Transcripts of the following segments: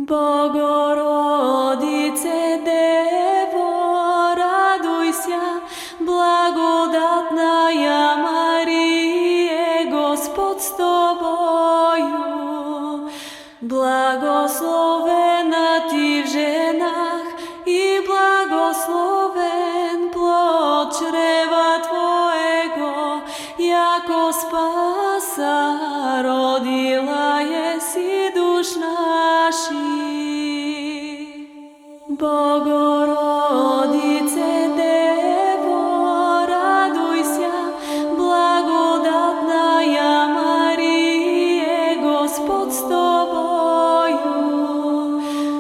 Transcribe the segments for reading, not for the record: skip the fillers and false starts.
Богородице, Дево, радуйся, благодатная Мария, Господь с тобою. Благословена ты в женах, и благословен плод чрева твоего, яко спаса родила еси душ наших. Богородице, Дево, радуйся, благодатная Мария, Господь с тобою.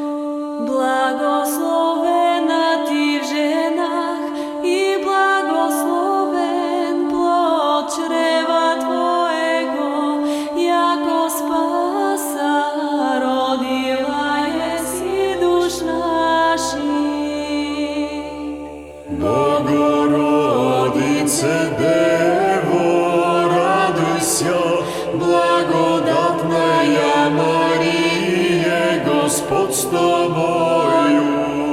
Благословена ты в женах, и благословен плод чрева твоего, яко спаса родила еси душ наших. Богородице, Дево, радуйся, благодатная Мария, Господь с тобою.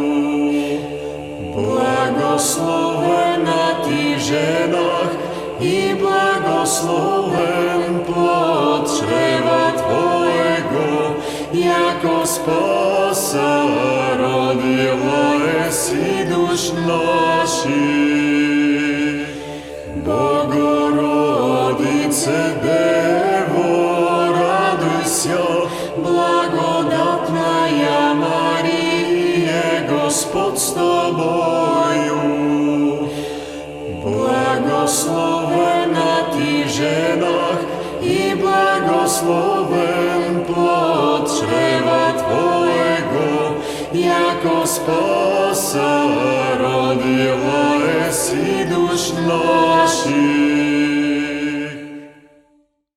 Благословена ты в женах, и благословен плод чрева твоего, яко спаса родила еси душ наших. Богородице, Дево, радуйся, благодатная Мария, Господь с тобою. Благословена ты в женах, и благословен плод чрева твоего, яко спаса родила